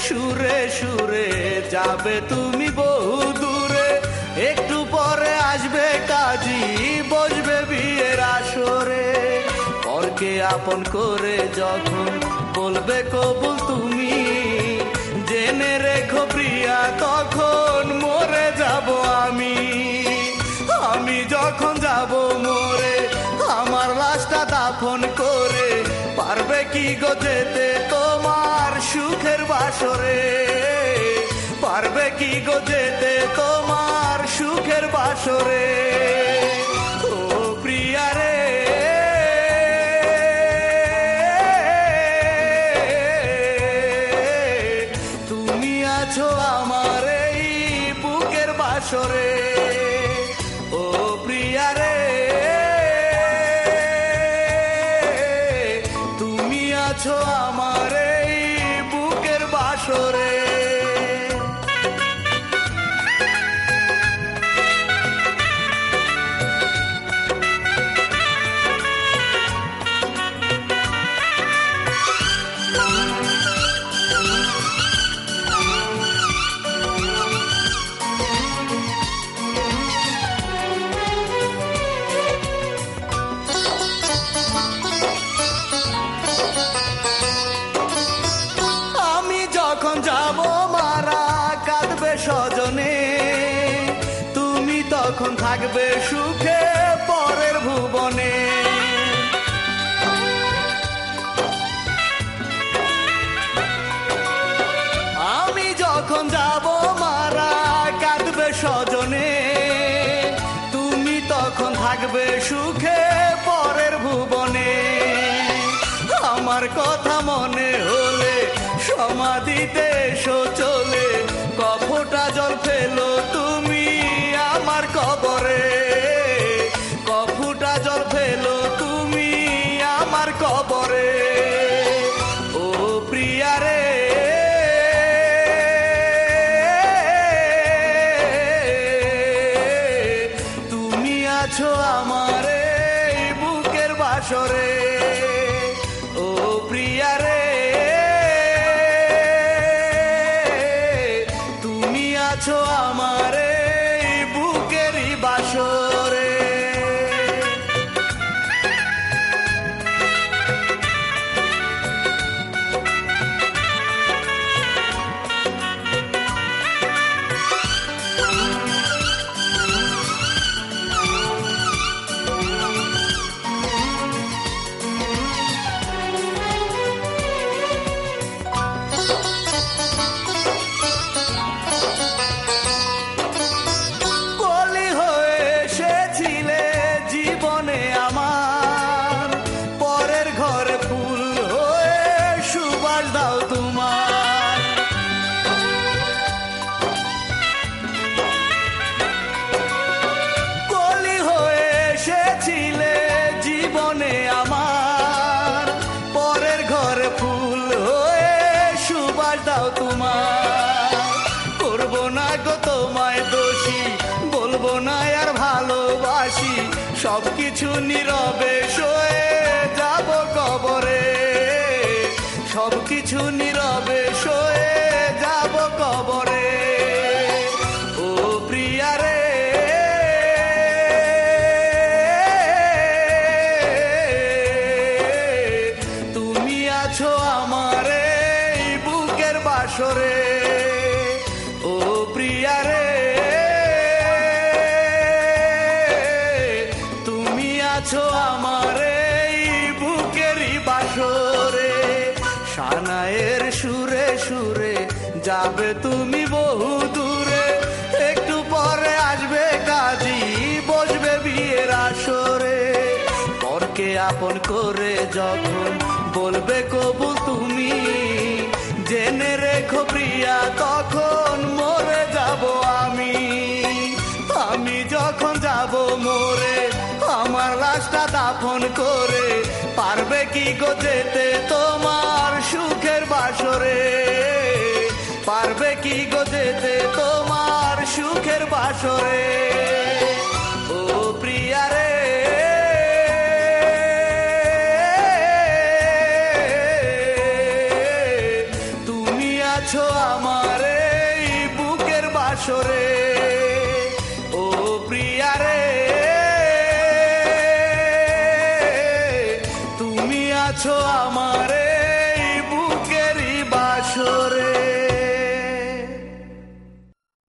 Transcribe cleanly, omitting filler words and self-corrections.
সুরে সুরে যাবে তুমি বহু দূরে, একটু পরে আসবে কাজী, বসবে বিয়ের আসরে। পরকে আপন করে যখন বলবে কবুল তুমি, জেনে রেখো প্রিয়া তখন মরে যাব আমি। আমি যখন যাব মরে আমার লাশটা দাফন করে, পারবে কি গো যেতে তোমার সুখের বাসরে? পারবে কি গো যেতে তোমার সুখের বাসরে? ও প্রিয়া রে, তুমি আছো আমার এই বুকের বাসরে। ও প্রিয়া রে, তুমি আছো আমার এই বুকের বাসরে। যাব মারা কাঁদবে স্বজনে, তুমি তখন থাকবে সুখে পরের ভুবনে। আমি যখন যাব মারা কাঁদবে স্বজনে, তুমি তখন থাকবে সুখে পরের ভুবনে। আমার কথা মনে হলে সমাধিতে এসো চলে, কফোটা জল ফেলো তুমি আমার কবরে। কফোটা জল ফেলো তুমি আমার কবরে। ও প্রিয়া রে, তুমি আছো আমার এই বুকের বাসরে। ও প্রিয়া রে, আছো আমার এই বুকেরই বাসরে। করবো না গো তোমায় দোষী, বলবো না আর ভালোবাসি, সবকিছু নীরবে সয়ে যাব কবরে। সবকিছু নীরবে সয়ে যাব কবরে। ও প্রিয়া রে, তুমি আছো আমার এই বুকের বাসরে। ও প্রিয়া রে, তুমি আছো আমার এই বুকেরই বাসরে। সানায়ের সুরে সুরে যাবে তুমি বহু দূরে, একটু পরে আসবে কাজী, বসবে বিয়ের আসরে। পরকে আপন করে যখন বলবে কবুল তুমি, জেনে রেখো প্রিয়া তখন মরে যাব আমি। আমি যখন যাব মরে আমার লাশটা দাফন করে, পারবে কি গো যেতে তোমার সুখের বাসরে? পারবে কি গো যেতে তোমার সুখের বাসরে? ও প্রিয়া রে, তুমি আছো বাসরে